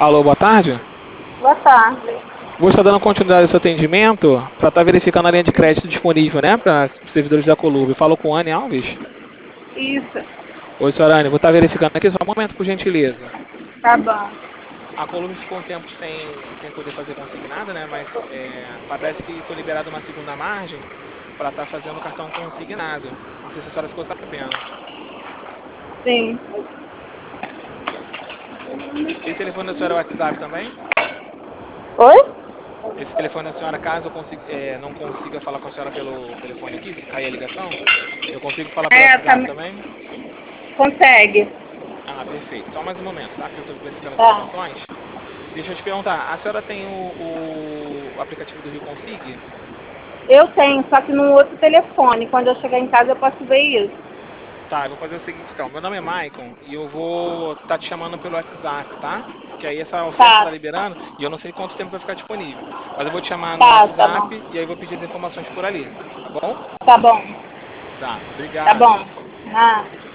Alô, boa tarde. Boa tarde. Vou estar dando continuidade ao seu atendimento para estar verificando a linha de crédito disponível, né, para os servidores da Colube. Falo com Anne Alves. Isso, Oi, senhora Anne, vou estar verificando aqui só um momento, por gentileza. tá bom. A Colube ficou um tempo sem poder fazer consignado, né, mas parece que foi liberada uma segunda margem para estar fazendo o cartão consignado. Não sei se a senhora ficou sabendo. Sim. Esse telefone da senhora é o WhatsApp também? Oi? Esse telefone da senhora, caso eu não consiga falar com a senhora pelo telefone aqui, se cair a ligação, eu consigo falar pelo Tá, WhatsApp também? consegue. Ah, perfeito. Só mais um momento, tá? Que eu estou verificando as Tá. informações. Deixa eu te perguntar, a senhora tem o aplicativo do Rio Consig? Eu tenho, só que num outro telefone. Quando eu chegar em casa eu posso ver isso. Tá, eu vou fazer o seguinte então. Meu nome é Maicon e eu vou estar te chamando pelo WhatsApp, tá? Que aí essa oferta Tá, tá liberando e eu não sei quanto tempo vai ficar disponível. Mas eu vou te chamar no tá bom. WhatsApp e aí eu vou pedir as informações por ali, tá bom? Tá bom. Tá, Tá obrigado. bom. Ah.